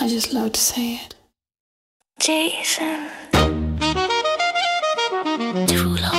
I just love to say it. Jason Derulo.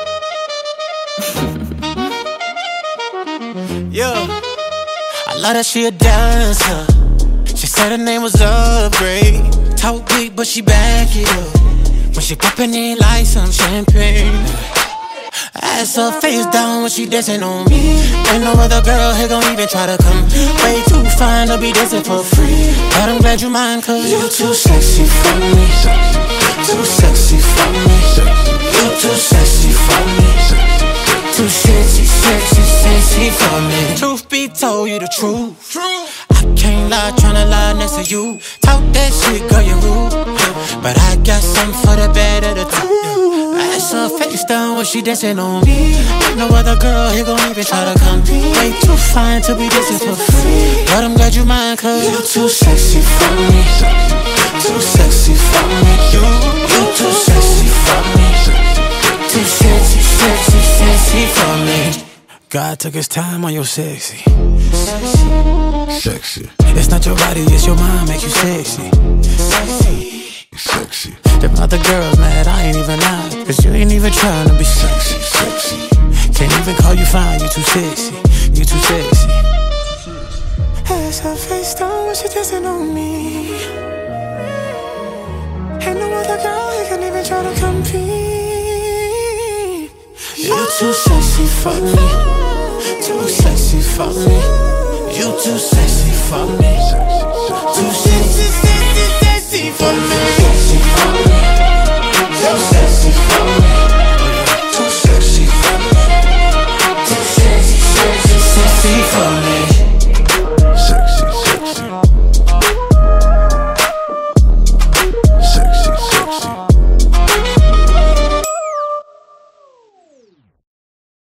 Yeah, I love that she a dancer. She said her name was Upgrade. Talk big, but she back it up when she poppin' it like some champagne. Ass her face down when she dancing on me. Ain't no other girl here gon' even try to come. Way too fine to be dancing for free. But I'm glad you mind, cause you too sexy for me. Too sexy for me. You too sexy for me. Too sexy, sexy, sexy for me. Truth be told, you the truth. I can't lie, tryna lie next to you. Talk that shit, girl, you rude. But I got something for the better to do. Ass her face down when she dancing on me. Ain't no other girl here gon' even try to compete. Way too fine to be dancing for free. But I'm glad you mind, cause you too sexy for me. Too sexy for me. You too sexy for me. Too sexy, sexy, sexy for me. God took his time on your sexy. Sexy. It's not your body, it's your mind make you sexy. Sexy. Them other girls mad, I ain't even lying, cause you ain't even trying to be sexy. Sexy. Can't even call you fine, you too sexy. You too sexy. Ass her face down when she dancing on me. Ain't no other girl who can even try to compete. You too sexy for me. Too sexy for me. You too sexy for me.